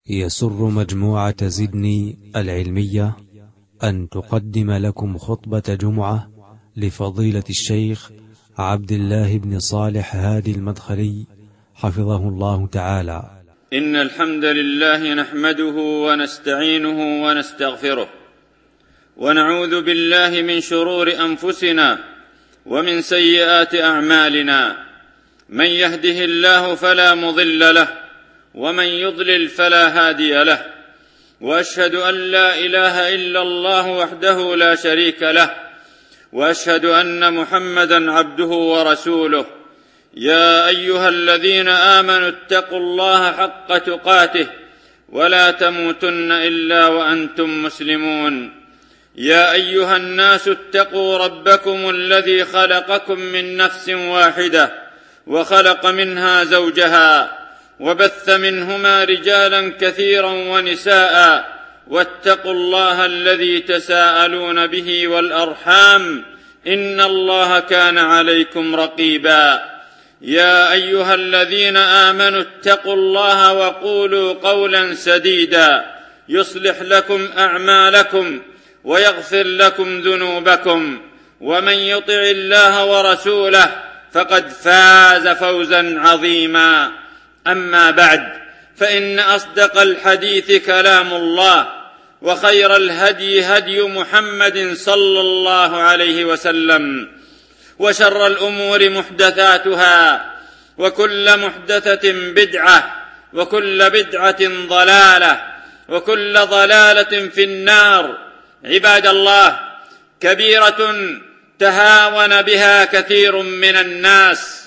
يسر مجموعة زدني العلمية أن تقدم لكم خطبة جمعة لفضيلة الشيخ عبد الله بن صالح هادي المدخلي حفظه الله تعالى. إن الحمد لله نحمده ونستعينه ونستغفره، ونعوذ بالله من شرور أنفسنا ومن سيئات أعمالنا. من يهده الله فلا مضل له، ومن يضلل فلا هادي له. وأشهد أن لا إله إلا الله وحده لا شريك له، وأشهد أن محمدًا عبده ورسوله. يا أيها الذين آمنوا اتقوا الله حق تقاته ولا تموتن إلا وأنتم مسلمون. يا أيها الناس اتقوا ربكم الذي خلقكم من نفس واحدة، وخلق منها زوجها، وبث منهما رجالا كثيرا ونساء. واتقوا الله الذي تساءلون به والأرحام، إن الله كان عليكم رقيبا. يا أيها الذين آمنوا اتقوا الله وقولوا قولا سديدا يصلح لكم أعمالكم ويغفر لكم ذنوبكم، ومن يطع الله ورسوله فقد فاز فوزا عظيما. أما بعد، فإن أصدق الحديث كلام الله، وخير الهدي هدي محمد صلى الله عليه وسلم، وشر الأمور محدثاتها، وكل محدثة بدعة، وكل بدعة ضلالة، وكل ضلالة في النار. عباد الله، كبيرة تهاون بها كثير من الناس،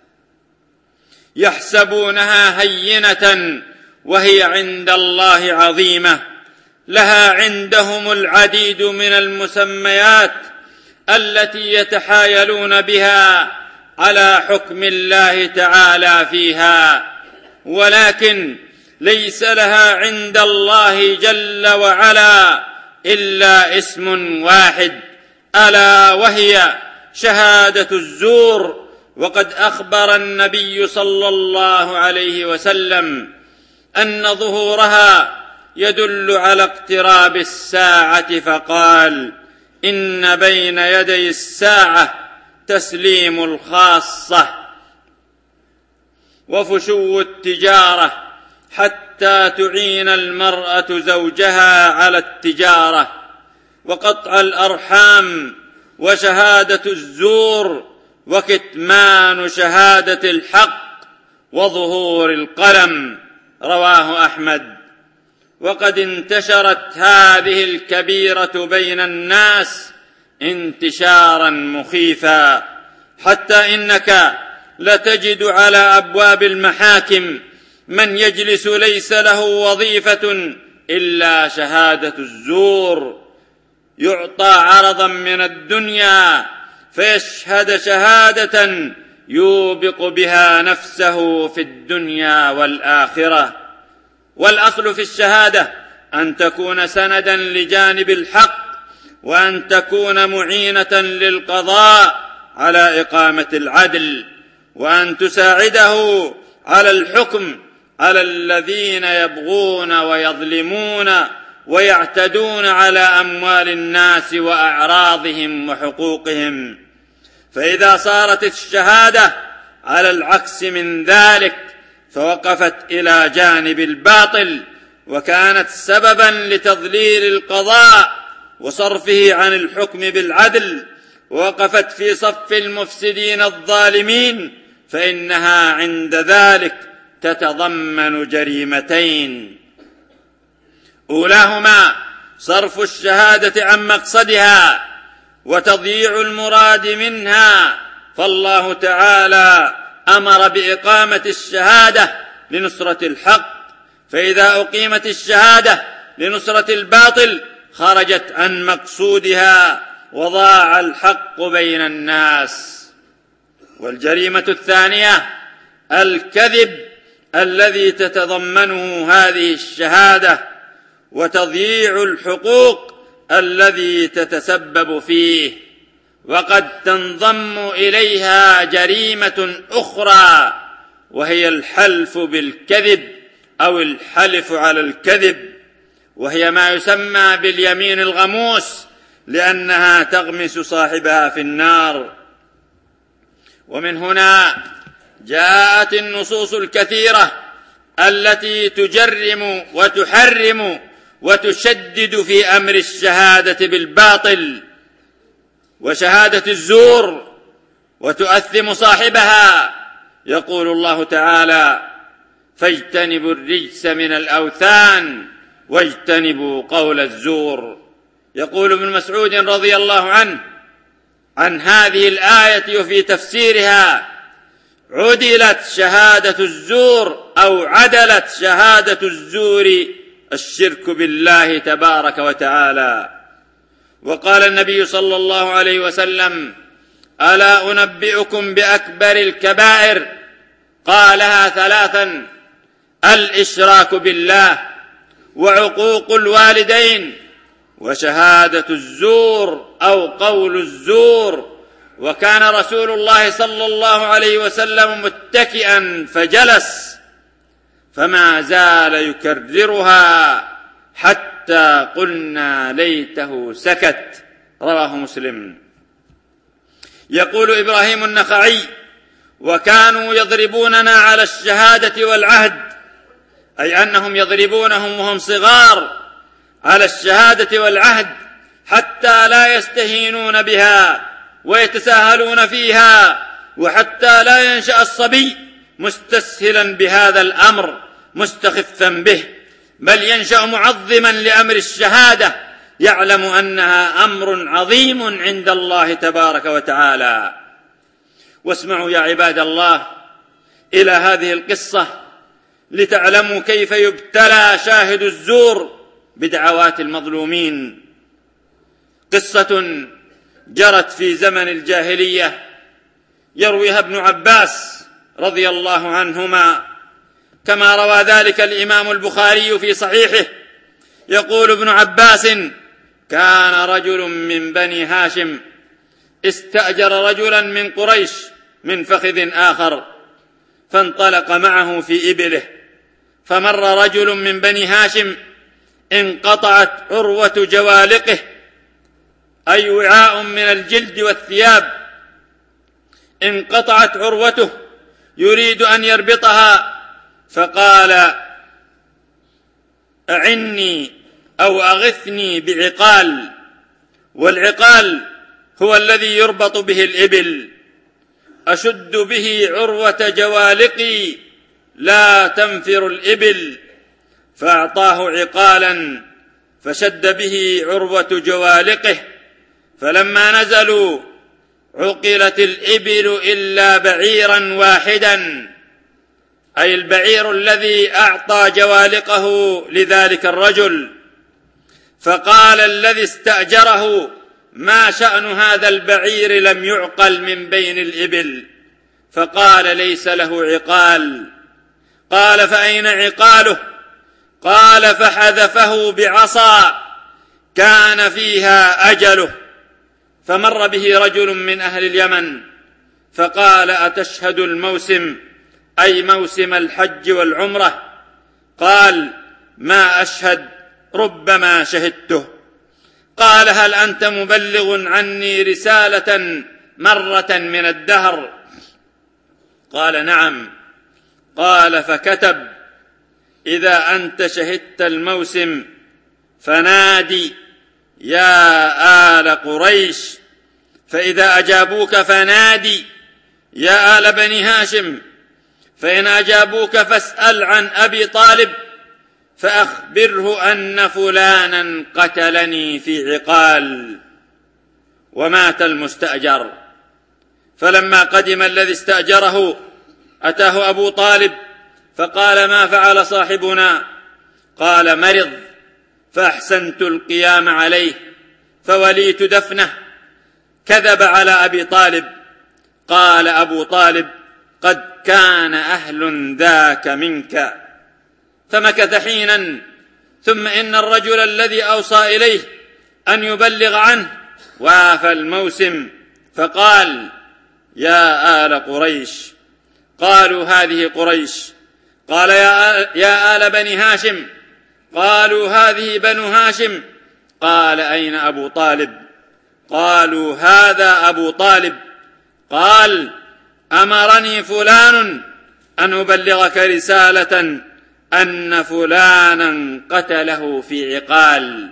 يحسبونها هينة وهي عند الله عظيمة. لها عندهم العديد من المسميات التي يتحايلون بها على حكم الله تعالى فيها، ولكن ليس لها عند الله جل وعلا إلا اسم واحد، ألا وهي شهادة الزور. وقد أخبر النبي صلى الله عليه وسلم أن ظهورها يدل على اقتراب الساعة، فقال: إن بين يدي الساعة تسليم الخاصة، وفشو التجارة، حتى تعين المرأة زوجها على التجارة، وقطع الأرحام، وشهادة الزور، وكتمان شهادة الحق، وظهور القلم. رواه أحمد. وقد انتشرت هذه الكبيرة بين الناس انتشارا مخيفا، حتى إنك لتجد على أبواب المحاكم من يجلس ليس له وظيفة إلا شهادة الزور، يعطى عرضا من الدنيا فيشهد شهادة يوبق بها نفسه في الدنيا والآخرة. والأصل في الشهادة أن تكون سندا لجانب الحق، وأن تكون معينة للقضاء على إقامة العدل، وأن تساعده على الحكم على الذين يبغون ويظلمون ويعتدون على أموال الناس وأعراضهم وحقوقهم. فإذا صارت الشهادة على العكس من ذلك، فوقفت إلى جانب الباطل، وكانت سببا لتضليل القضاء وصرفه عن الحكم بالعدل، ووقفت في صف المفسدين الظالمين، فإنها عند ذلك تتضمن جريمتين: أولاهما صرف الشهادة عن مقصدها وتضييع المراد منها، فالله تعالى أمر بإقامة الشهادة لنصرة الحق، فإذا أقيمت الشهادة لنصرة الباطل خرجت عن مقصودها وضاع الحق بين الناس. والجريمة الثانية الكذب الذي تتضمنه هذه الشهادة، وتضييع الحقوق الذي تتسبب فيه. وقد تنضم إليها جريمة أخرى، وهي الحلف بالكذب أو الحلف على الكذب، وهي ما يسمى باليمين الغموس، لأنها تغمس صاحبها في النار. ومن هنا جاءت النصوص الكثيرة التي تجرم وتحرم وتشدد في أمر الشهادة بالباطل وشهادة الزور، وتؤثم صاحبها. يقول الله تعالى: فاجتنبوا الرجس من الأوثان واجتنبوا قول الزور. يقول ابن مسعود رضي الله عنه عن هذه الآية وفي تفسيرها: عدلت شهادة الزور أو عدلت شهادة الزور الشرك بالله تبارك وتعالى. وقال النبي صلى الله عليه وسلم: ألا أنبئكم بأكبر الكبائر؟ قالها ثلاثا: الإشراك بالله، وعقوق الوالدين، وشهادة الزور أو قول الزور. وكان رسول الله صلى الله عليه وسلم متكئا فجلس، فما زال يكررها حتى قلنا ليته سكت. رواه مسلم. يقول إبراهيم النخعي: وكانوا يضربوننا على الشهادة والعهد، أي أنهم يضربونهم وهم صغار على الشهادة والعهد حتى لا يستهينون بها ويتساهلون فيها، وحتى لا ينشأ الصبي مستسهلا بهذا الأمر مستخفا به، بل ينشأ معظما لأمر الشهادة، يعلم أنها أمر عظيم عند الله تبارك وتعالى. واسمعوا يا عباد الله إلى هذه القصة لتعلموا كيف يبتلى شاهد الزور بدعوات المظلومين. قصة جرت في زمن الجاهلية يرويها ابن عباس رضي الله عنهما، كما روى ذلك الإمام البخاري في صحيحه. يقول ابن عباس: كان رجل من بني هاشم استأجر رجلا من قريش من فخذ آخر، فانطلق معه في إبله، فمر رجل من بني هاشم انقطعت عروة جوالقه، أي وعاء من الجلد والثياب، انقطعت عروته يريد أن يربطها، فقال: أعني أو أغثني بعقال. والعقال هو الذي يربط به الإبل. أشد به عروة جوالقي لا تنفر الإبل. فأعطاه عقالا فشد به عروة جوالقه، فلما نزلوا عقلت الإبل إلا بعيرا واحدا، أي البعير الذي أعطى جوالقه لذلك الرجل. فقال الذي استأجره: ما شأن هذا البعير لم يعقل من بين الإبل؟ فقال: ليس له عقال. قال: فأين عقاله؟ قال: فحذفه بعصا كان فيها أجله. فمر به رجل من أهل اليمن فقال: أتشهد الموسم، أي موسم الحج والعمرة؟ قال: ما أشهد، ربما شهدته. قال: هل أنت مبلغ عني رسالة مرة من الدهر؟ قال: نعم. قال: فكتب: إذا أنت شهدت الموسم فنادي يا آل قريش، فإذا أجابوك فنادي يا آل بني هاشم، فإن أجابوك فاسأل عن أبي طالب فأخبره أن فلانا قتلني في عقال. ومات المستأجر. فلما قدم الذي استأجره أتاه أبو طالب فقال: ما فعل صاحبنا؟ قال: مرض، فأحسنت القيام عليه فوليت دفنه. كذب على أبي طالب. قال أبو طالب: قد كان أهل ذاك منك. فمكث حينا، ثم إن الرجل الذي أوصى إليه أن يبلغ عنه وافى الموسم، فقال: يا آل قريش. قالوا: هذه قريش. قال: يا آل بني هاشم. قالوا: هذه بنو هاشم. قال: أين أبو طالب؟ قالوا: هذا أبو طالب. قال: أمرني فلان أن أبلغك رسالة أن فلانا قتله في عقال.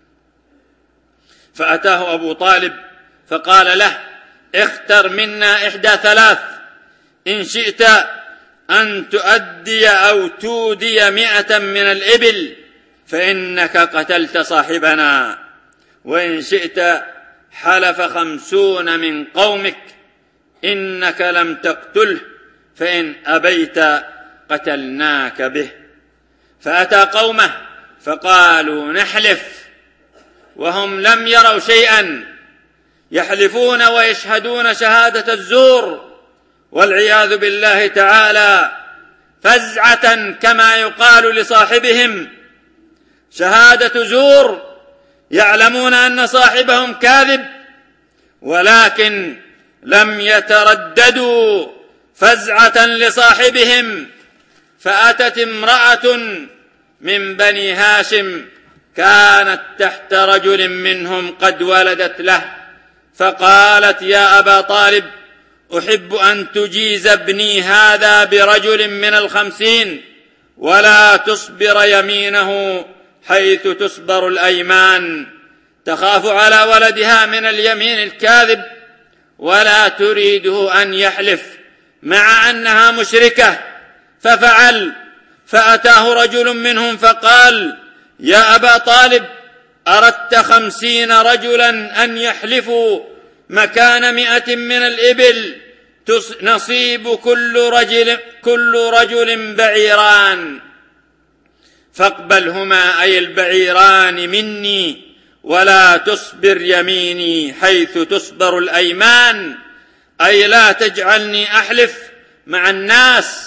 فأتاه أبو طالب فقال له: اختر منا إحدى ثلاث، إن شئت أن تؤدي أو تودي 100 من الإبل فإنك قتلت صاحبنا، وإن شئت حلف 50 من قومك إنك لم تقتله، فإن أبيت قتلناك به. فأتى قومه فقالوا: نحلف، وهم لم يروا شيئا، يحلفون ويشهدون شهادة الزور والعياذ بالله تعالى، فزعة كما يقال لصاحبهم، شهادة زور، يعلمون أن صاحبهم كاذب، ولكن لم يترددوا فزعة لصاحبهم. فأتت امرأة من بني هاشم كانت تحت رجل منهم قد ولدت له، فقالت: يا أبا طالب، أحب أن تجيز ابني هذا برجل من 50 ولا تصبر يمينه حيث تصبر الأيمان، تخاف على ولدها من اليمين الكاذب ولا تريده أن يحلف مع أنها مشركة. ففعل. فأتاه رجل منهم فقال: يا أبا طالب، أردت 50 رجلا أن يحلفوا مكان 100 من الإبل، نصيب كل رجل بعيران، فاقبلهما أي البعيران مني، ولا تصبر يميني حيث تصبر الأيمان، أي لا تجعلني أحلف مع الناس.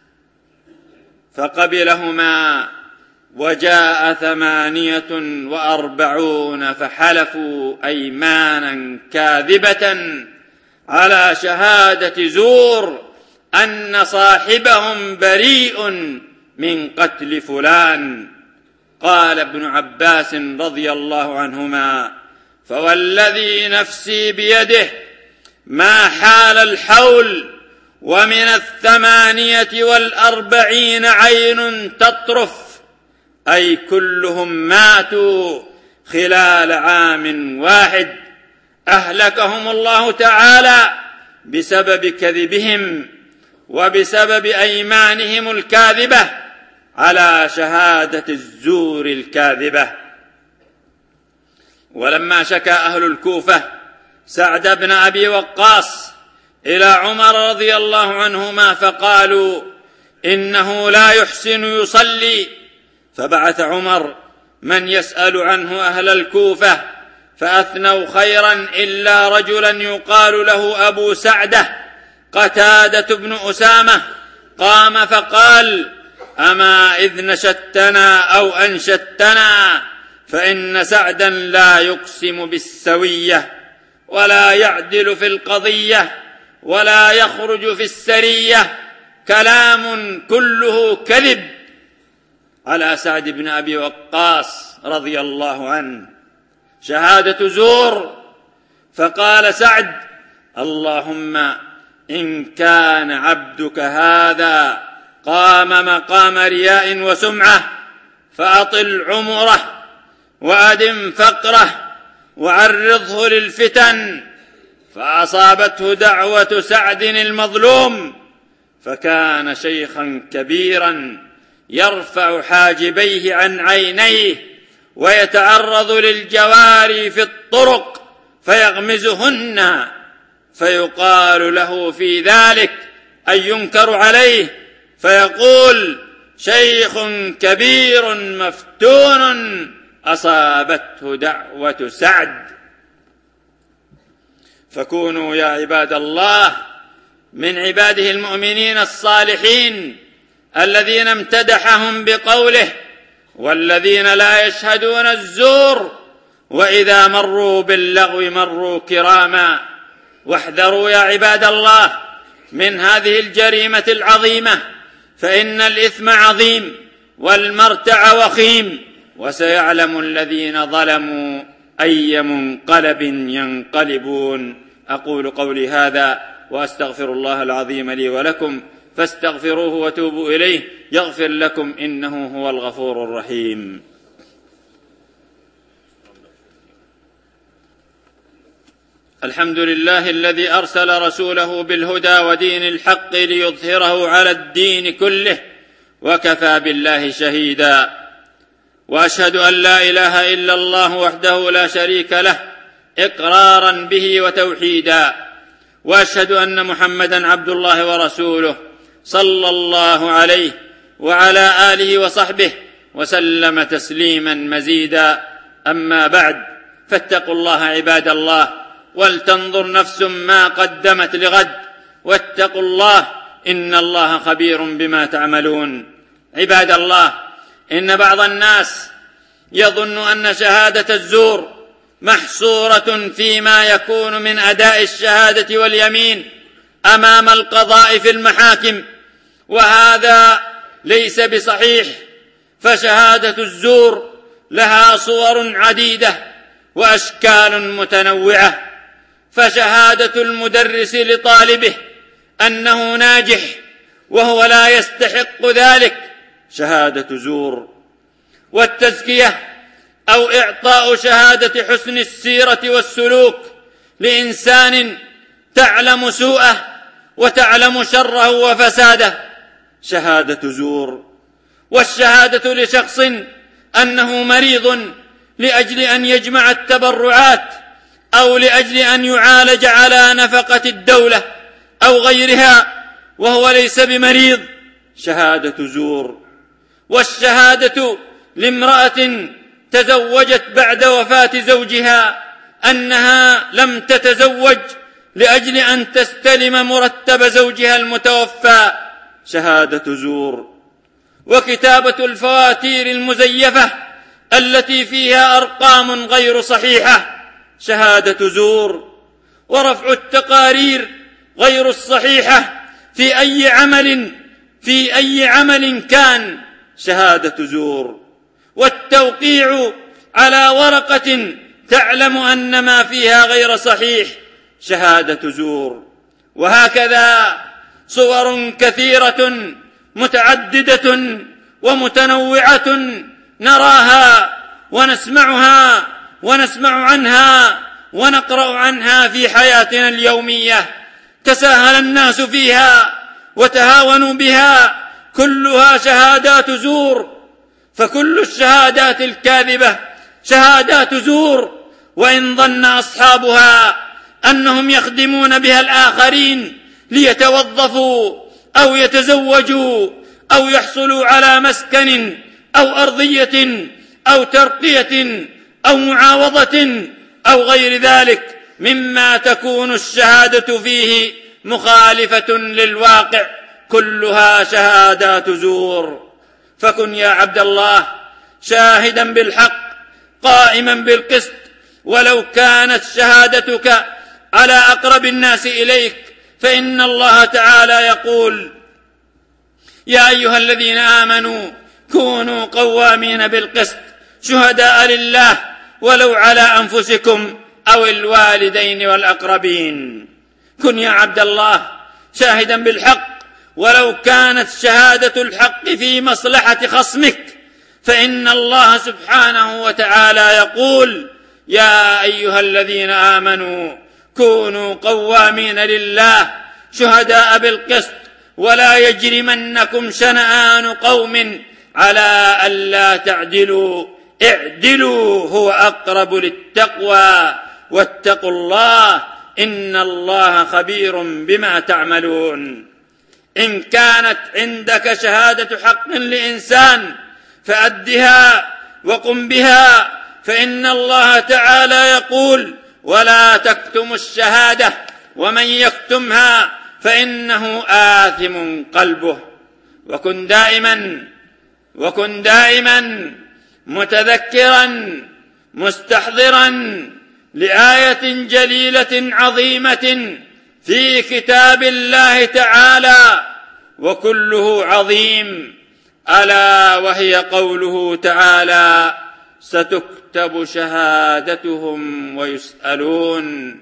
فقبلهما، وجاء 48 فحلفوا أيمانا كاذبة على شهادة زور أن صاحبهم بريء من قتل فلان. قال ابن عباس رضي الله عنهما: فوالذي نفسي بيده ما حال الحول ومن 48 عين تطرف، أي كلهم ماتوا خلال عام واحد، أهلكهم الله تعالى بسبب كذبهم وبسبب أيمانهم الكاذبة على شهادة الزور الكاذبة. ولما شكى أهل الكوفة سعد بن أبي وقاص إلى عمر رضي الله عنهما فقالوا: إنه لا يحسن يصلي، فبعث عمر من يسأل عنه أهل الكوفة، فأثنوا خيرا إلا رجلا يقال له أبو سعدة قتادة بن أسامة، قام فقال: أما إذ نشدتنا أو أنشدتنا، فإن سعدا لا يقسم بالسوية ولا يعدل في القضية ولا يخرج في السرية، كلام كله كذب على سعد بن أبي وقاص رضي الله عنه، شهادة زور. فقال سعد: اللهم إن كان عبدك هذا قام مقام رياء وسمعة فأطل عمره وأدم فقره وعرضه للفتن. فأصابته دعوة سعد المظلوم، فكان شيخا كبيرا يرفع حاجبيه عن عينيه ويتعرض للجواري في الطرق فيغمزهن، فيقال له في ذلك أي ينكر عليه، فيقول: شيخ كبير مفتون أصابته دعوة سعد. فكونوا يا عباد الله من عباده المؤمنين الصالحين الذين امتدحهم بقوله: والذين لا يشهدون الزور وإذا مروا باللغو مروا كراما. واحذروا يا عباد الله من هذه الجريمة العظيمة فإن الإثم عظيم والمرتع وخيم، وسيعلم الذين ظلموا أي منقلب ينقلبون. أقول قولي هذا وأستغفر الله العظيم لي ولكم، فاستغفروه وتوبوا إليه يغفر لكم، إنه هو الغفور الرحيم. الحمد لله الذي أرسل رسوله بالهدى ودين الحق ليظهره على الدين كله، وكفى بالله شهيدا. وأشهد أن لا إله إلا الله وحده لا شريك له إقرارا به وتوحيدا، وأشهد أن محمدا عبد الله ورسوله صلى الله عليه وعلى آله وصحبه وسلم تسليما مزيدا. أما بعد، فاتقوا الله عباد الله، ولتنظر نفس ما قدمت لغد، واتقوا الله إن الله خبير بما تعملون. عباد الله، إن بعض الناس يظن أن شهادة الزور محصورة فيما يكون من أداء الشهادة واليمين أمام القضاء في المحاكم، وهذا ليس بصحيح، فشهادة الزور لها صور عديدة وأشكال متنوعة. فشهادة المدرس لطالبه أنه ناجح وهو لا يستحق ذلك شهادة زور. والتزكية أو إعطاء شهادة حسن السيرة والسلوك لإنسان تعلم سوءه وتعلم شره وفساده شهادة زور. والشهادة لشخص أنه مريض لأجل أن يجمع التبرعات أو لأجل أن يعالج على نفقة الدولة أو غيرها وهو ليس بمريض شهادة زور. والشهادة لامرأة تزوجت بعد وفاة زوجها أنها لم تتزوج لأجل أن تستلم مرتب زوجها المتوفى شهادة زور. وكتابة الفواتير المزيفة التي فيها أرقام غير صحيحة شهادة زور. ورفع التقارير غير الصحيحة في أي عمل كان شهادة زور. والتوقيع على ورقة تعلم أن ما فيها غير صحيح شهادة زور. وهكذا صور كثيرة متعددة ومتنوعة نراها ونسمع عنها ونقرأ عنها في حياتنا اليومية، تساهل الناس فيها وتهاونوا بها، كلها شهادات زور. فكل الشهادات الكاذبة شهادات زور، وإن ظن أصحابها أنهم يخدمون بها الآخرين ليتوظفوا أو يتزوجوا أو يحصلوا على مسكن أو أرضية أو ترقية أو معاوضة أو غير ذلك مما تكون الشهادة فيه مخالفة للواقع، كلها شهادات زور. فكن يا عبد الله شاهدا بالحق قائما بالقسط، ولو كانت شهادتك على أقرب الناس إليك، فإن الله تعالى يقول: يا أيها الذين آمنوا كونوا قوامين بالقسط شهداء لله ولو على أنفسكم أو الوالدين والأقربين. كن يا عبد الله شاهدا بالحق، ولو كانت شهادة الحق في مصلحة خصمك، فإن الله سبحانه وتعالى يقول: يا أيها الذين آمنوا كونوا قوامين لله شهداء بالقسط ولا يجرمنكم شنآن قوم على ألا تعدلوا اعدلوا هو أقرب للتقوى واتقوا الله إن الله خبير بما تعملون. إن كانت عندك شهادة حق لإنسان فأدها وقم بها، فإن الله تعالى يقول: ولا تكتموا الشهادة ومن يكتمها فإنه آثم قلبه. وكن دائما متذكرا مستحضرا لآية جليلة عظيمة في كتاب الله تعالى وكله عظيم، ألا وهي قوله تعالى: ستكتب شهادتهم ويسألون.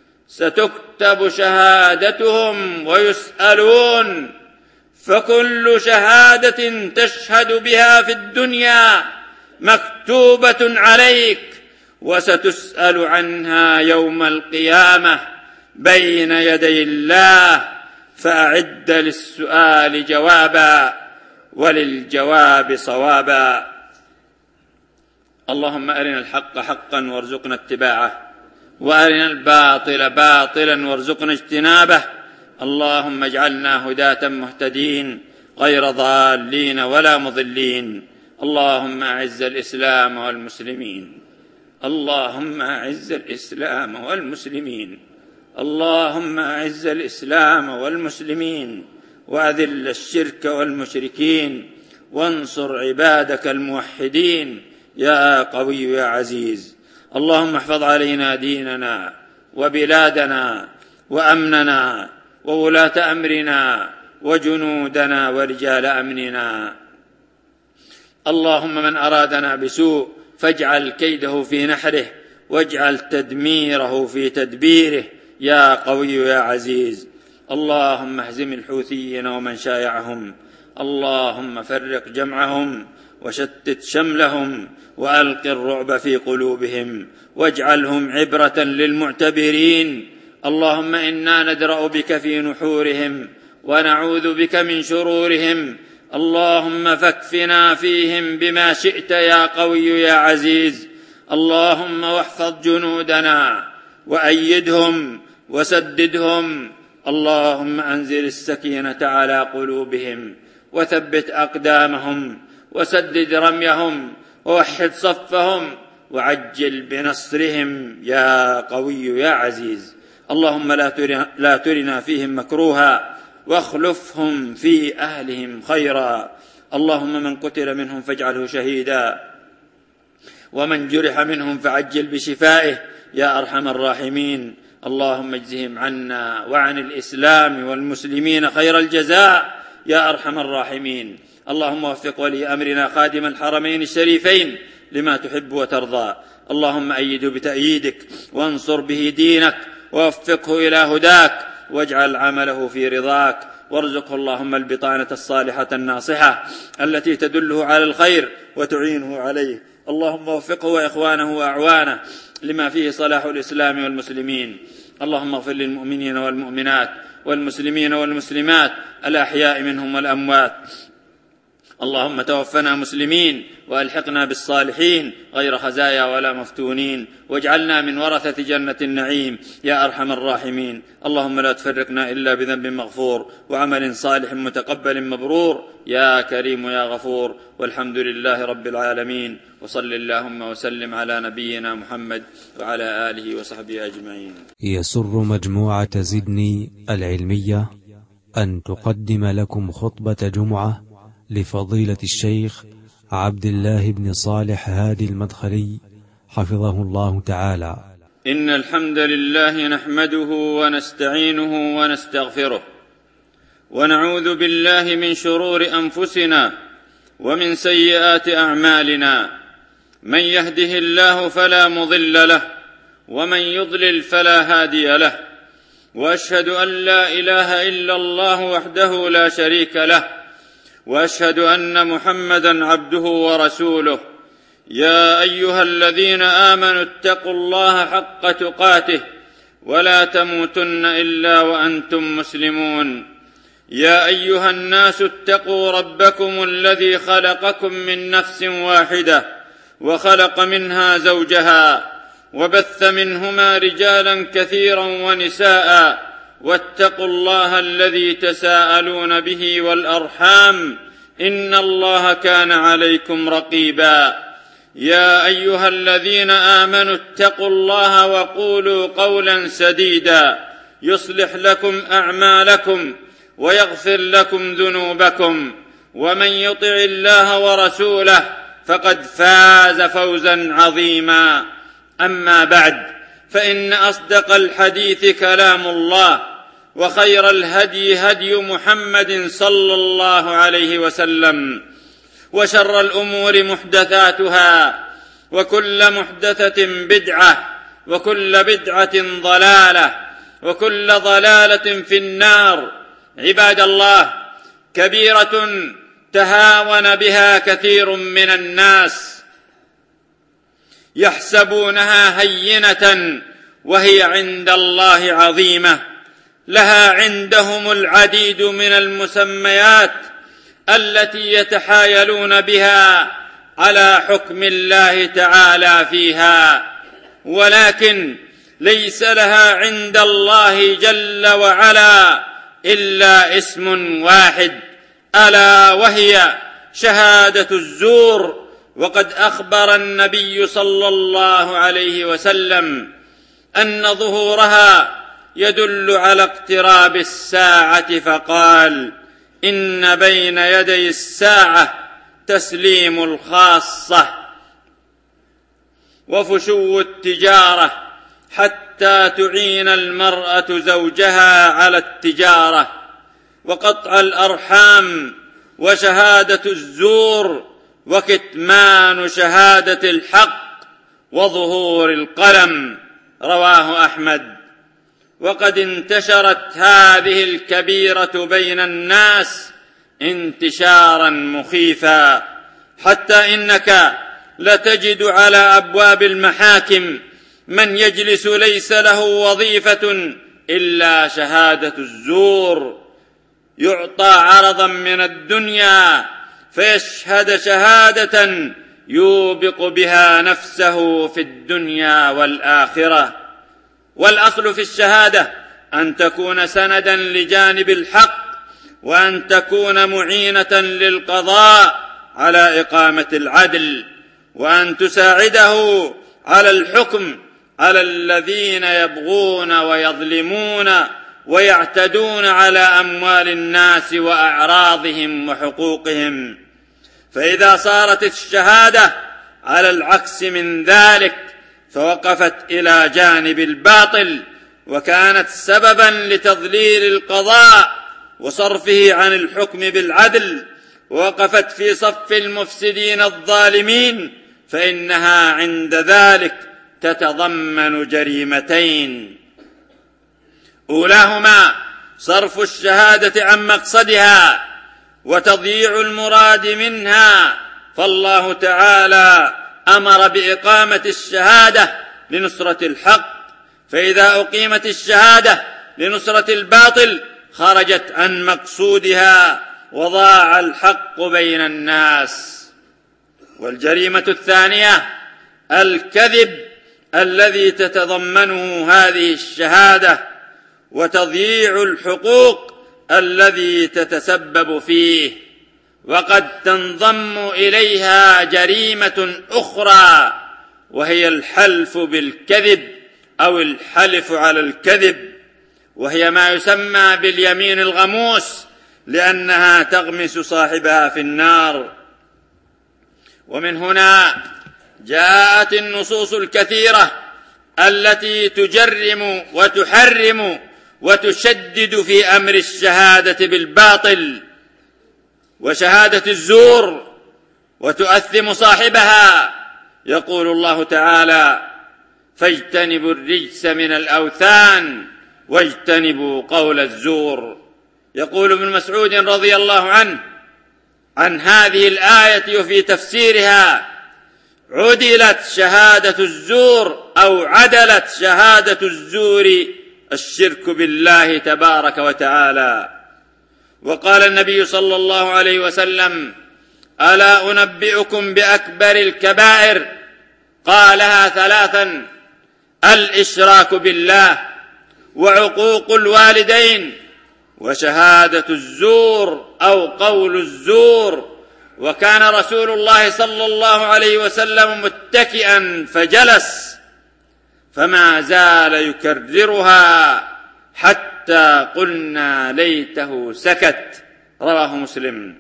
ستكتب شهادتهم ويسألون، فكل شهادة تشهد بها في الدنيا مكتوبة عليك، وستسأل عنها يوم القيامة بين يدي الله، فأعد للسؤال جوابا وللجواب صوابا. اللهم أرنا الحق حقا وارزقنا اتباعه، وأرنا الباطل باطلا وارزقنا اجتنابه. اللهم اجعلنا هداة مهتدين غير ضالين ولا مضلين. اللهم أعز الإسلام والمسلمين، اللهم أعز الإسلام والمسلمين، اللهم أعز الإسلام والمسلمين، وأذل الشرك والمشركين، وانصر عبادك الموحدين يا قوي يا عزيز. اللهم احفظ علينا ديننا وبلادنا وأمننا وولاة أمرنا وجنودنا ورجال أمننا. اللهم من أرادنا بسوء فاجعل كيده في نحره، واجعل تدميره في تدبيره يا قوي يا عزيز. اللهم اهزم الحوثيين ومن شايعهم، اللهم فرق جمعهم وشتت شملهم، وألق الرعب في قلوبهم، واجعلهم عبرة للمعتبرين. اللهم إنا ندرأ بك في نحورهم ونعوذ بك من شرورهم. اللهم فاكفنا فيهم بما شئت يا قوي يا عزيز. اللهم واحفظ جنودنا وأيدهم وسددهم. اللهم أنزل السكينة على قلوبهم وثبت أقدامهم وسدد رميهم ووحد صفهم وعجل بنصرهم يا قوي يا عزيز. اللهم لا ترنا فيهم مكروها، واخلفهم في أهلهم خيرا. اللهم من قتل منهم فاجعله شهيدا، ومن جرح منهم فعجل بشفائه يا أرحم الراحمين. اللهم اجزهم عنا وعن الإسلام والمسلمين خير الجزاء يا أرحم الراحمين. اللهم وفق ولي أمرنا خادم الحرمين الشريفين لما تحب وترضى. اللهم أيده بتأييدك، وانصر به دينك، ووفقه إلى هداك، واجعل عمله في رضاك، وارزقه اللهم البطانة الصالحة الناصحة التي تدله على الخير وتعينه عليه. اللهم وفقه وإخوانه وأعوانه لما فيه صلاح الإسلام والمسلمين. اللهم اغفر للمؤمنين والمؤمنات والمسلمين والمسلمات الأحياء منهم والأموات. اللهم توفنا مسلمين وألحقنا بالصالحين غير خزايا ولا مفتونين، واجعلنا من ورثة جنة النعيم يا أرحم الراحمين. اللهم لا تفرقنا إلا بذنب مغفور وعمل صالح متقبل مبرور يا كريم يا غفور. والحمد لله رب العالمين، وصل اللهم وسلم على نبينا محمد وعلى آله وصحبه أجمعين. يسر مجموعة زدني العلمية أن تقدم لكم خطبة جمعة لفضيلة الشيخ عبد الله بن صالح هادي المدخلي حفظه الله تعالى. إن الحمد لله نحمده ونستعينه ونستغفره، ونعوذ بالله من شرور أنفسنا ومن سيئات أعمالنا. من يهده الله فلا مضل له، ومن يضلل فلا هادي له. وأشهد أن لا إله إلا الله وحده لا شريك له، وأشهد أن محمدا عبده ورسوله. يا أيها الذين آمنوا اتقوا الله حق تقاته ولا تموتن إلا وأنتم مسلمون. يا أيها الناس اتقوا ربكم الذي خلقكم من نفس واحدة، وخلق منها زوجها، وبث منهما رجالا كثيرا ونساء. واتقوا الله الذي تساءلون به والأرحام، إن الله كان عليكم رقيبا. يا أيها الذين آمنوا اتقوا الله وقولوا قولا سديدا يصلح لكم أعمالكم ويغفر لكم ذنوبكم، ومن يطع الله ورسوله فقد فاز فوزا عظيما. أما بعد، فإن أصدق الحديث كلام الله، وخير الهدي هدي محمد صلى الله عليه وسلم، وشر الأمور محدثاتها، وكل محدثة بدعة، وكل بدعة ضلالة، وكل ضلالة في النار. عباد الله، كبيرة تهاون بها كثير من الناس، يحسبونها هينة وهي عند الله عظيمة، لها عندهم العديد من المسميات التي يتحايلون بها على حكم الله تعالى فيها، ولكن ليس لها عند الله جل وعلا إلا اسم واحد، ألا وهي شهادة الزور. وقد أخبر النبي صلى الله عليه وسلم أن ظهورها يدل على اقتراب الساعة، فقال: إن بين يدي الساعة تسليم الخاصة، وفشو التجارة، حتى تعين المرأة زوجها على التجارة، وقطع الأرحام، وشهادة الزور، وكتمان شهادة الحق، وظهور القلم. رواه أحمد. وقد انتشرت هذه الكبيرة بين الناس انتشارا مخيفا، حتى إنك لتجد على أبواب المحاكم من يجلس ليس له وظيفة إلا شهادة الزور، يعطى عرضا من الدنيا فيشهد شهادة يوبق بها نفسه في الدنيا والآخرة. والأصل في الشهادة أن تكون سندا لجانب الحق، وأن تكون معينة للقضاء على إقامة العدل، وأن تساعده على الحكم على الذين يبغون ويظلمون ويعتدون على أموال الناس وأعراضهم وحقوقهم. فإذا صارت الشهادة على العكس من ذلك فوقفت إلى جانب الباطل، وكانت سببا لتضليل القضاء وصرفه عن الحكم بالعدل، ووقفت في صف المفسدين الظالمين، فإنها عند ذلك تتضمن جريمتين: أولاهما صرف الشهادة عن مقصدها وتضييع المراد منها، فالله تعالى أمر بإقامة الشهادة لنصرة الحق، فإذا أقيمت الشهادة لنصرة الباطل خرجت عن مقصودها وضاع الحق بين الناس. والجريمة الثانية الكذب الذي تتضمنه هذه الشهادة، وتضييع الحقوق الذي تتسبب فيه، وقد تنضم إليها جريمة أخرى وهي الحلف بالكذب أو الحلف على الكذب، وهي ما يسمى باليمين الغموس، لأنها تغمس صاحبها في النار. ومن هنا جاءت النصوص الكثيرة التي تجرم وتحرم وتشدد في أمر الشهادة بالباطل وشهادة الزور، وتؤثم صاحبها. يقول الله تعالى: فاجتنبوا الرجس من الأوثان واجتنبوا قول الزور. يقول ابن مسعود رضي الله عنه عن هذه الآية وفي تفسيرها: عدلت شهادة الزور أو عدلت شهادة الزور الشرك بالله تبارك وتعالى. وقال النبي صلى الله عليه وسلم: ألا أنبئكم بأكبر الكبائر؟ قالها ثلاثا: الإشراك بالله، وعقوق الوالدين، وشهادة الزور أو قول الزور. وكان رسول الله صلى الله عليه وسلم متكئا فجلس، فما زال يكررها حتى قلنا ليته سكت. رواه مسلم.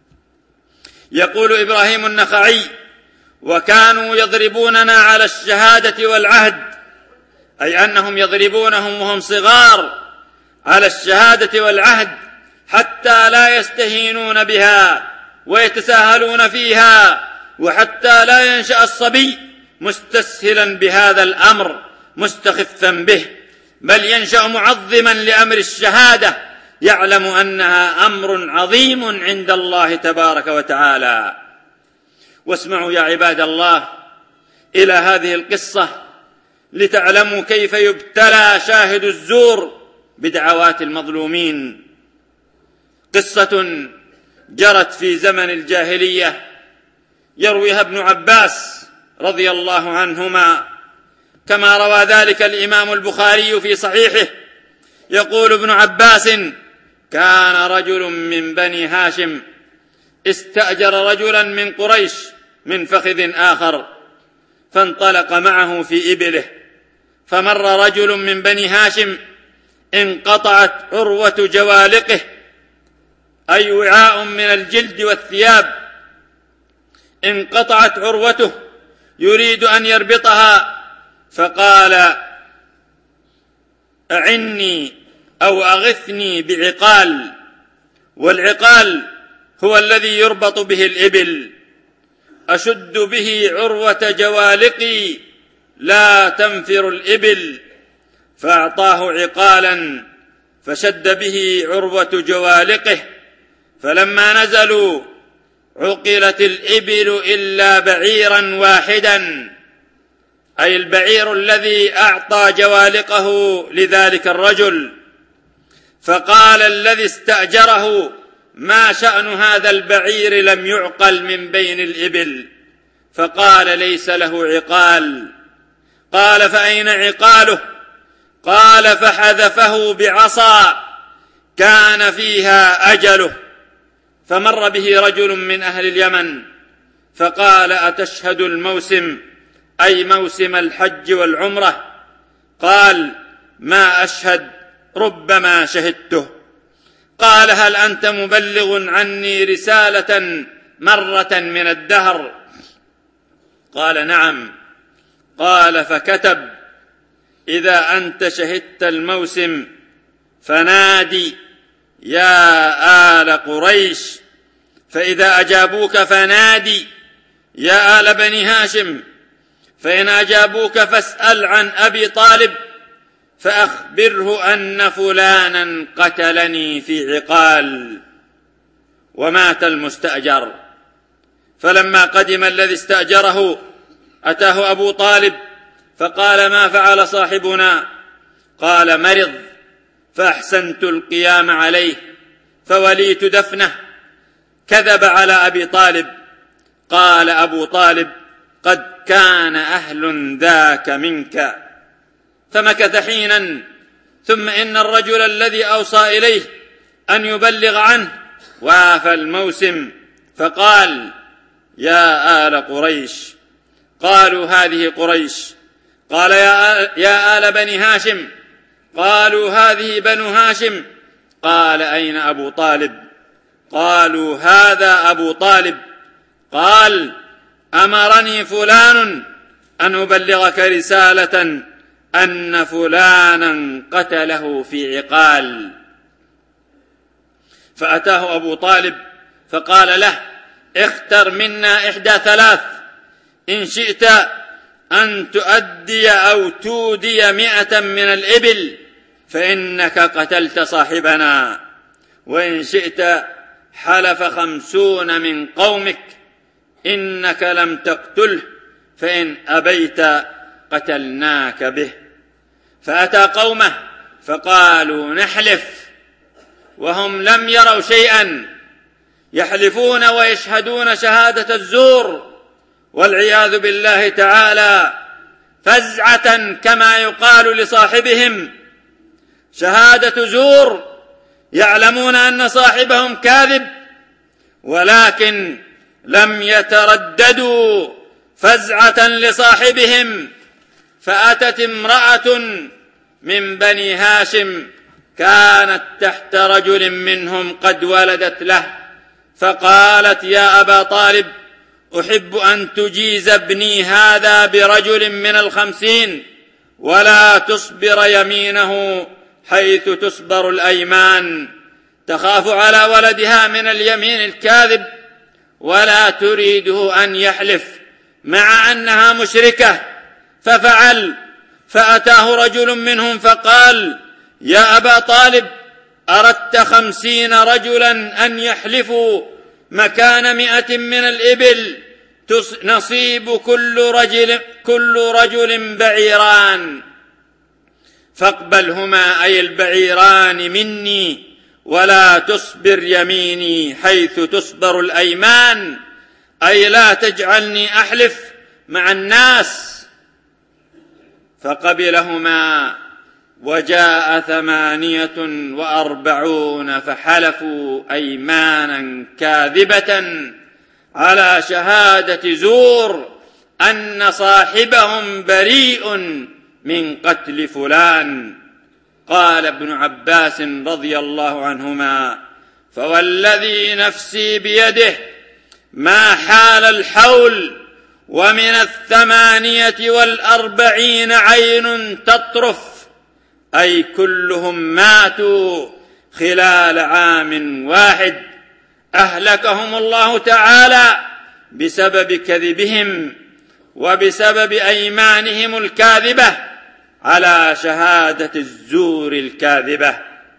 يقول إبراهيم النخعي: وكانوا يضربوننا على الشهادة والعهد، أي أنهم يضربونهم وهم صغار على الشهادة والعهد حتى لا يستهينون بها ويتساهلون فيها، وحتى لا ينشأ الصبي مستسهلا بهذا الأمر مستخفا به، بل ينشأ معظما لأمر الشهادة، يعلم أنها أمر عظيم عند الله تبارك وتعالى. واسمعوا يا عباد الله إلى هذه القصة لتعلموا كيف يبتلى شاهد الزور بدعوات المظلومين. قصة جرت في زمن الجاهلية يرويها ابن عباس رضي الله عنهما، كما روى ذلك الإمام البخاري في صحيحه. يقول ابن عباس: كان رجل من بني هاشم استأجر رجلا من قريش من فخذ آخر، فانطلق معه في إبله، فمر رجل من بني هاشم انقطعت عروة جوالقه، أي وعاء من الجلد والثياب، انقطعت عروته يريد أن يربطها، فقال: أعني أو أغثني بعقال. والعقال هو الذي يربط به الإبل، أشد به عروة جوالقي لا تنفر الإبل. فأعطاه عقالا فشد به عروة جوالقه، فلما نزلوا عقلت الإبل إلا بعيرا واحدا، أي البعير الذي أعطى جوالقه لذلك الرجل. فقال الذي استأجره: ما شأن هذا البعير لم يعقل من بين الإبل؟ فقال: ليس له عقال. قال: فأين عقاله؟ قال: فحذفه بعصا كان فيها أجله. فمر به رجل من أهل اليمن فقال: أتشهد الموسم، أي موسم الحج والعمرة؟ قال: ما أشهد، ربما شهدته. قال: هل أنت مبلغ عني رسالة مرة من الدهر؟ قال: نعم. قال: فكتب: إذا أنت شهدت الموسم فنادي يا آل قريش، فإذا أجابوك فنادي يا آل بني هاشم، فإن أجابوك فاسأل عن أبي طالب فأخبره أن فلانا قتلني في عقال. ومات المستأجر. فلما قدم الذي استأجره أتاه أبو طالب فقال: ما فعل صاحبنا؟ قال: مرض، فأحسنت القيام عليه فوليت دفنه. كذب على أبي طالب. قال أبو طالب: قد كان أهل ذاك منك. فمكث حينا، ثم إن الرجل الذي أوصى إليه أن يبلغ عنه وافى الموسم، فقال: يا آل قريش. قالوا: هذه قريش. قال: يا آل بني هاشم. قالوا: هذه بنو هاشم. قال: أين أبو طالب؟ قالوا: هذا أبو طالب. قال: أمرني فلان أن أبلغك رسالة أن فلانا قتله في عقال. فأتاه أبو طالب فقال له: اختر منا إحدى ثلاث، إن شئت أن تؤدي أو تودي 100 من الإبل فإنك قتلت صاحبنا، وإن شئت حلف 50 من قومك إنك لم تقتله، فإن أبيت قتلناك به. فأتى قومه فقالوا: نحلف، وهم لم يروا شيئا، يحلفون ويشهدون شهادة الزور والعياذ بالله تعالى، فزعة كما يقال لصاحبهم، شهادة زور، يعلمون أن صاحبهم كاذب، ولكن لم يترددوا فزعة لصاحبهم. فأتت امرأة من بني هاشم كانت تحت رجل منهم قد ولدت له، فقالت: يا أبا طالب، أحب أن تجيز ابني هذا برجل من 50 ولا تصبر يمينه حيث تسبر الأيمان، تخاف على ولدها من اليمين الكاذب ولا تريده أن يحلف مع أنها مشركة، ففعل. فأتاه رجل منهم فقال: يا أبا طالب، أردت 50 رجلا أن يحلفوا مكان 100 من الإبل، نصيب كل رجل بعيران، فاقبلهما أي البعيران مني، ولا تصبر يميني حيث تصبر الأيمان، أي لا تجعلني أحلف مع الناس. فقبلهما، وجاء 48 فحلفوا أيمانا كاذبة على شهادة زور أن صاحبهم بريء من قتل فلان. قال ابن عباس رضي الله عنهما: فوالذي نفسي بيده ما حال الحول، ومن 48 عين تطرف، أي كلهم ماتوا خلال عام واحد، أهلكهم الله تعالى بسبب كذبهم وبسبب أيمانهم الكاذبة على شهادة الزور الكاذبة.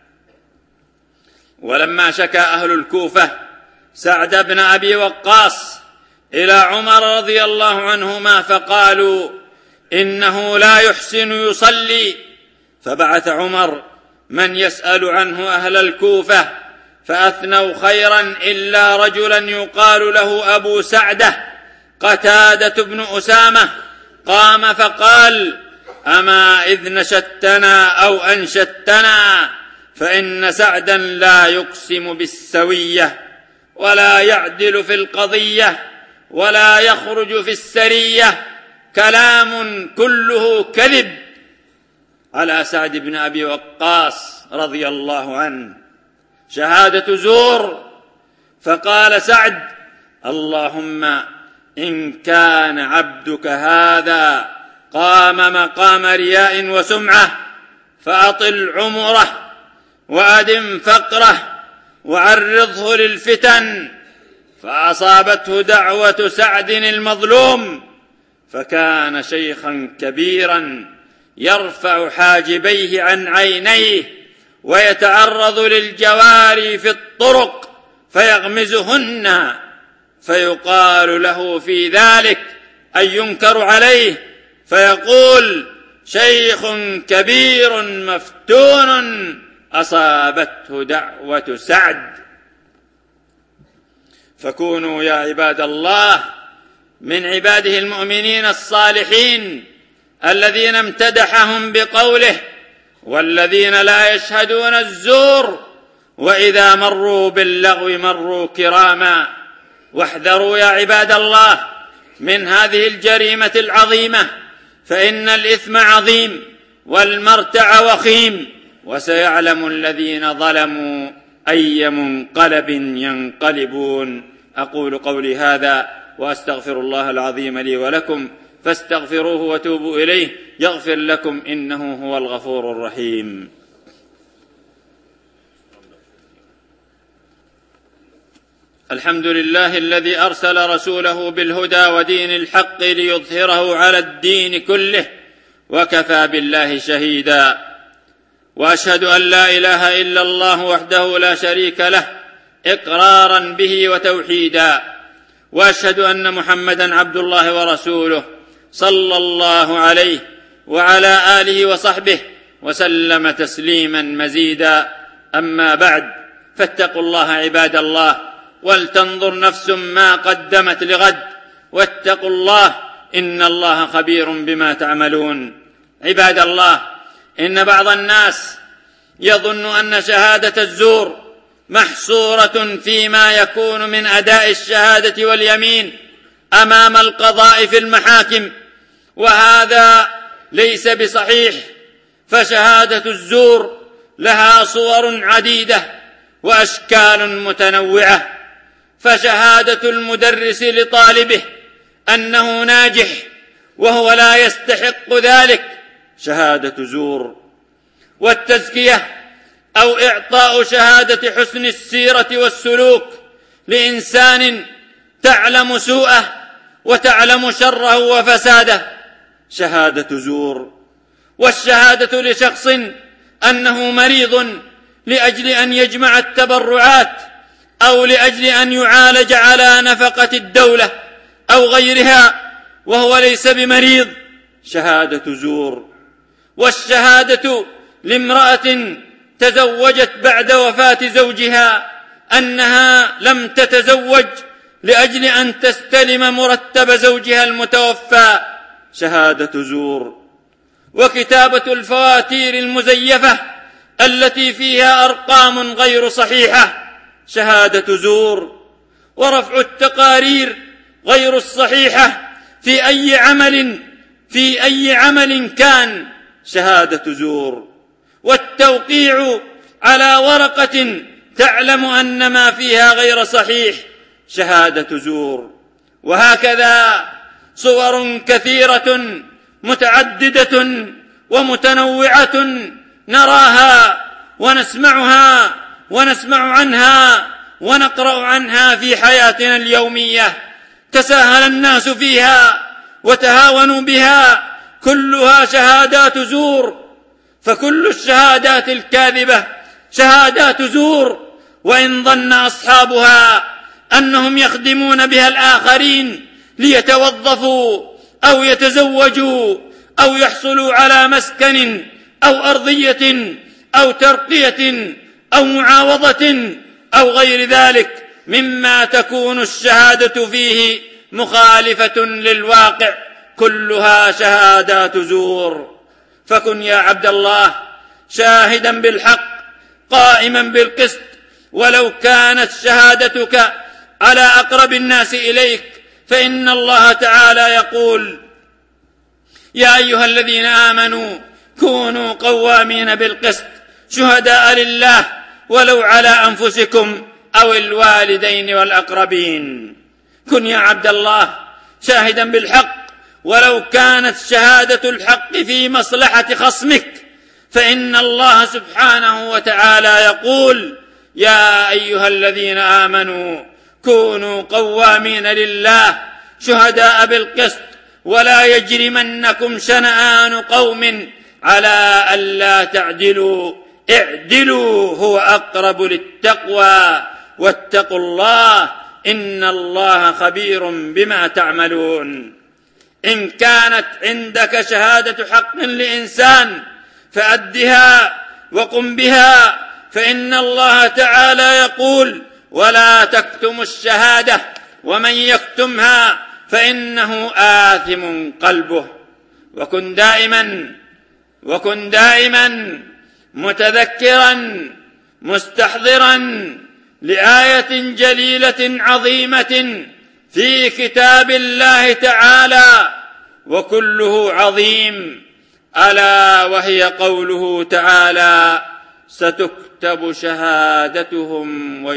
ولما شكى أهل الكوفة سعد بن أبي وقاص إلى عمر رضي الله عنهما فقالوا: إنه لا يحسن يصلي، فبعث عمر من يسأل عنه أهل الكوفة، فأثنوا خيرا إلا رجلا يقال له أبو سعدة قتادة بن أسامة، قام فقال: أما إذ نشدتنا أو أنشدتنا، فإن سعدا لا يقسم بالسوية، ولا يعدل في القضية، ولا يخرج في السرية، كلام كله كذب على سعد بن أبي وقاص رضي الله عنه، شهادة زور. فقال سعد: اللهم إن كان عبدك هذا قام مقام رياء وسمعة، فأطل عمره وأدم فقره وعرضه للفتن. فأصابته دعوة سعد المظلوم، فكان شيخا كبيرا يرفع حاجبيه عن عينيه ويتعرض للجواري في الطرق فيغمزهن، فيقال له في ذلك أي ينكر عليه، فيقول: شيخ كبير مفتون أصابته دعوة سعد. فكونوا يا عباد الله من عباده المؤمنين الصالحين الذين امتدحهم بقوله: والذين لا يشهدون الزور وإذا مروا باللغو مروا كراما. واحذروا يا عباد الله من هذه الجريمة العظيمة، فإن الإثم عظيم والمرتع وخيم، وسيعلم الذين ظلموا أي منقلب ينقلبون. أقول قولي هذا وأستغفر الله العظيم لي ولكم، فاستغفروه وتوبوا إليه يغفر لكم، إنه هو الغفور الرحيم. الحمد لله الذي أرسل رسوله بالهدى ودين الحق ليظهره على الدين كله، وكفى بالله شهيدا. وأشهد أن لا إله إلا الله وحده لا شريك له إقرارا به وتوحيدا، وأشهد أن محمدا عبد الله ورسوله صلى الله عليه وعلى آله وصحبه وسلم تسليما مزيدا. أما بعد، فاتقوا الله عباد الله، ولتنظر نفس ما قدمت لغد، واتقوا الله إن الله خبير بما تعملون. عباد الله، إن بعض الناس يظن أن شهادة الزور محصورة فيما يكون من أداء الشهادة واليمين أمام القضاء في المحاكم، وهذا ليس بصحيح، فشهادة الزور لها صور عديدة وأشكال متنوعة. فشهادة المدرس لطالبه أنه ناجح وهو لا يستحق ذلك شهادة زور، والتزكية، أو إعطاء شهادة حسن السيرة والسلوك لإنسان تعلم سوءه وتعلم شره وفساده، شهادة زور. والشهادة لشخص أنه مريض لأجل أن يجمع التبرعات أو لأجل أن يعالج على نفقة الدولة أو غيرها وهو ليس بمريض، شهادة زور. والشهادة لامرأة تزوجت بعد وفاة زوجها أنها لم تتزوج لأجل أن تستلم مرتب زوجها المتوفى، شهادة زور. وكتابة الفواتير المزيفة التي فيها أرقام غير صحيحة، شهادة زور. ورفع التقارير غير الصحيحة في أي عمل كان، شهادة زور. والتوقيع على ورقة تعلم أن ما فيها غير صحيح، شهادة زور. وهكذا صور كثيرة متعددة ومتنوعة نراها ونسمع عنها ونقرأ عنها في حياتنا اليومية، تساهل الناس فيها وتهاونوا بها، كلها شهادات زور. فكل الشهادات الكاذبة شهادات زور، وإن ظن أصحابها أنهم يخدمون بها الآخرين ليتوظفوا أو يتزوجوا أو يحصلوا على مسكن أو أرضية أو ترقية أو معاوضة أو غير ذلك مما تكون الشهادة فيه مخالفة للواقع، كلها شهادات زور. فكن يا عبد الله شاهدا بالحق قائما بالقسط، ولو كانت شهادتك على أقرب الناس إليك، فإن الله تعالى يقول: يا أيها الذين آمنوا كونوا قوامين بالقسط شهداء لله ولو على أنفسكم أو الوالدين والأقربين. كن يا عبد الله شاهدا بالحق، ولو كانت شهادة الحق في مصلحة خصمك، فإن الله سبحانه وتعالى يقول: يا أيها الذين آمنوا كونوا قوامين لله شهداء بالقسط ولا يجرمنكم شنآن قوم على ألا تعدلوا اعدلوا هو أقرب للتقوى واتقوا الله إن الله خبير بما تعملون. إن كانت عندك شهادة حق لإنسان فأدها وقم بها، فإن الله تعالى يقول: ولا تكتموا الشهادة ومن يكتمها فإنه آثم قلبه. وكن دائما متذكرا مستحضرا لآية جليلة عظيمة في كتاب الله تعالى وكله عظيم، ألا وهي قوله تعالى: ستكتب شهادتهم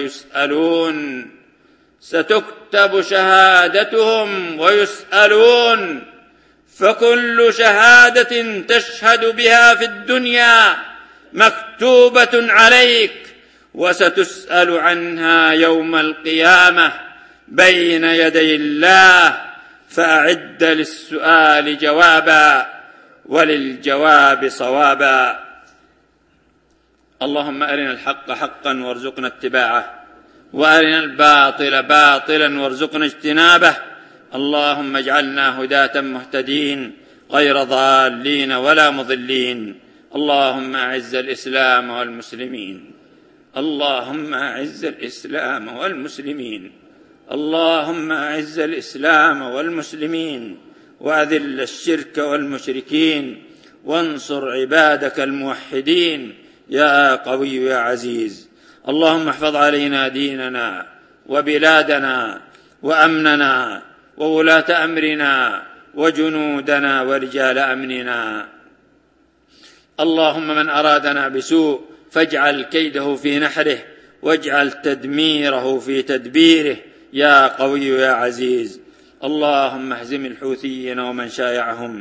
ويسألون. فكل شهادة تشهد بها في الدنيا مكتوبة عليك، وستسأل عنها يوم القيامة بين يدي الله، فأعد للسؤال جوابا وللجواب صوابا. اللهم أرنا الحق حقا وارزقنا اتباعه، وأرنا الباطل باطلا وارزقنا اجتنابه. اللهم اجعلنا هداة مهتدين غير ضالين ولا مضلين. اللهم أعز الإسلام والمسلمين، اللهم أعز الإسلام والمسلمين، اللهم أعز الإسلام والمسلمين، وأذل الشرك والمشركين، وانصر عبادك الموحدين يا قوي يا عزيز. اللهم احفظ علينا ديننا وبلادنا وأمننا وولاة أمرنا وجنودنا ورجال أمننا. اللهم من أرادنا بسوء فاجعل كيده في نحره واجعل تدميره في تدبيره يا قوي يا عزيز. اللهم اهزم الحوثيين ومن شايعهم،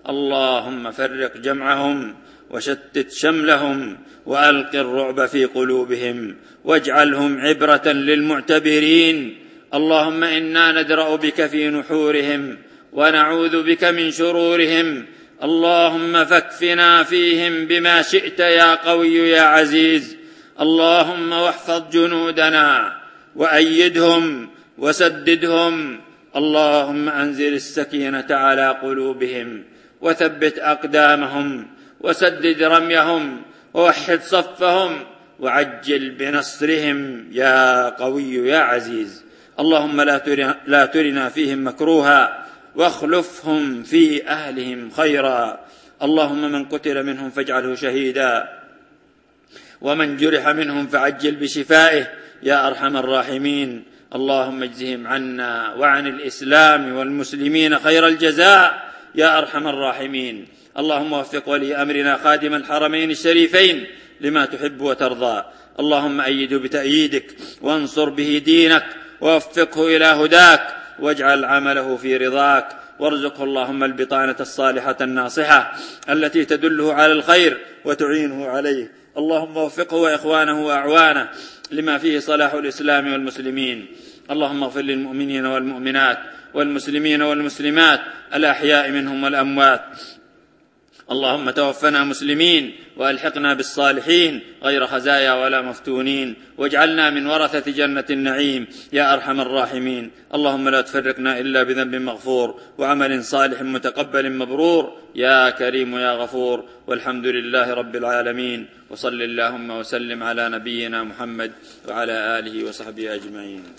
اللهم فرق جمعهم وشتت شملهم وألق الرعب في قلوبهم واجعلهم عبرة للمعتبرين. اللهم إنا ندرأ بك في نحورهم ونعوذ بك من شرورهم. اللهم فاكفنا فيهم بما شئت يا قوي يا عزيز. اللهم واحفظ جنودنا وأيدهم وسددهم. اللهم أنزل السكينة على قلوبهم وثبت أقدامهم وسدد رميهم ووحد صفهم وعجل بنصرهم يا قوي يا عزيز. اللهم لا ترنا فيهم مكروها واخلفهم في أهلهم خيرا. اللهم من قتل منهم فاجعله شهيدا ومن جرح منهم فعجل بشفائه يا أرحم الراحمين. اللهم اجزهم عنا وعن الإسلام والمسلمين خير الجزاء يا أرحم الراحمين. اللهم وفق ولي أمرنا خادم الحرمين الشريفين لما تحب وترضى. اللهم أيده بتأييدك وانصر به دينك ووفقه إلى هداك واجعل عمله في رضاك. وارزقه اللهم البطانة الصالحة الناصحة التي تدله على الخير وتعينه عليه. اللهم وفقه وإخوانه وأعوانه لما فيه صلاح الإسلام والمسلمين. اللهم اغفر للمؤمنين والمؤمنات والمسلمين والمسلمات الأحياء منهم والأموات. اللهم توفنا مسلمين وألحقنا بالصالحين غير خزايا ولا مفتونين واجعلنا من ورثة جنة النعيم يا أرحم الراحمين. اللهم لا تفرقنا إلا بذنب مغفور وعمل صالح متقبل مبرور يا كريم يا غفور. والحمد لله رب العالمين. وصل اللهم وسلم على نبينا محمد وعلى آله وصحبه أجمعين.